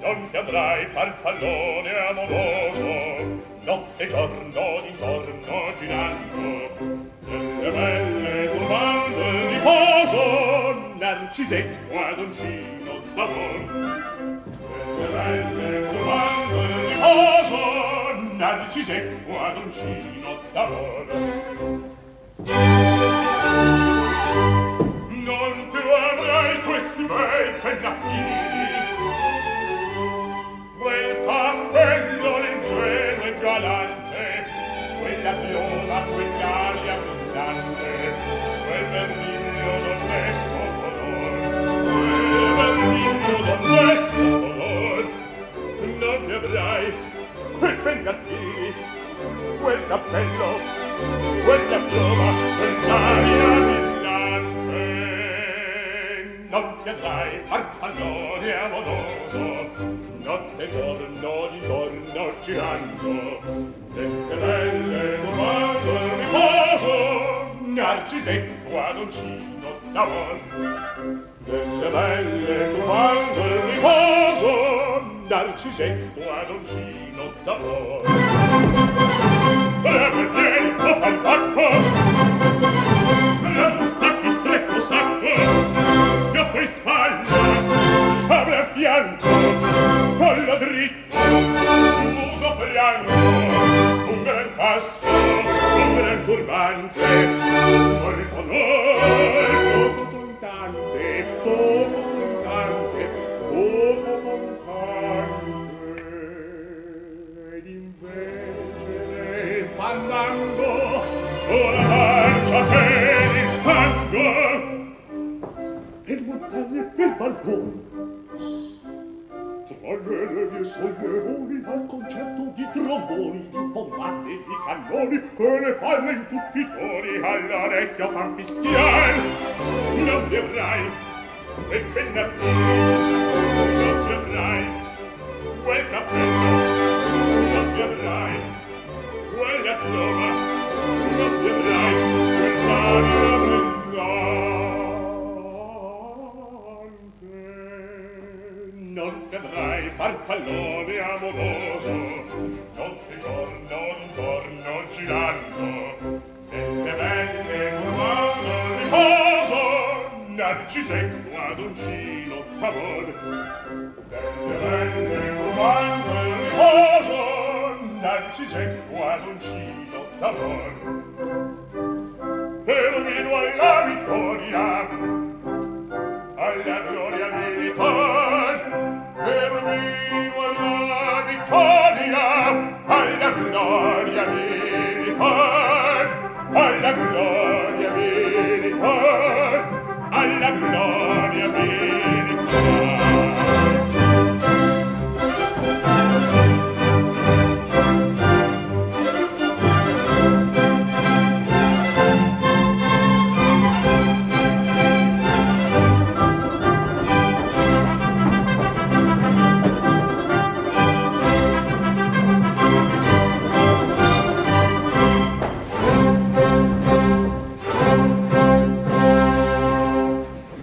non ti avrai farfallone amoroso, notte e giorno d'intorno girando, nelle belle turbando il riposo, Narcisetto ad uncino d'amor. Nelle belle turbando il riposo, Narcisetto ad uncino d'amor. Non più avrai questi bei pennacchini, quel cappello leggero e galante, quella bionda, quell'aria brillante, quel vermiglio d'onesto color, quel vermiglio d'onesto color. Non ne avrai quei pennacchini, quel cappello, quella bionda, quell'aria brillante. Non ti avrai farfallone amoroso, notte e giorno d'intorno girando, delle belle domando il riposo, Narcisetto ad uncino d'amor. Delle belle domando il riposo, Narcisetto ad uncino d'amor. Bravo il tempo fal tacco, bravo stacchi stretto sacco, schioppo in spalla, sciabre a fianco, collo dritto, muso franco, un gran tasto, un gran turbante, molto onor, poco contante, poco contante, poco contante. Ed invece del fandango, ora marcia per il tango, per montagne e per balconi, tra le levi e sollevoni, al concerto di tromboni, di bombarde e di cannoni, che le palle in tutti i toni all'orecchio fan fischiar. Non ti avrai quei pennacchini, non ti avrai quel cappello, non ti avrai quella piova, non ti avrai quell'aria brillante. Non ti avrai farfallone amoroso, notte e giorno intorno girando, nelle belle turbando il riposo, Narcisetto ad uncino d'amor. Nelle belle turbando il riposo, Narcisetto ad uncino d'amor. Per vino alla vittoria, alla gloria militar, per vivo alla vittoria, alla gloria militar, alla gloria militar, alla gloria militar.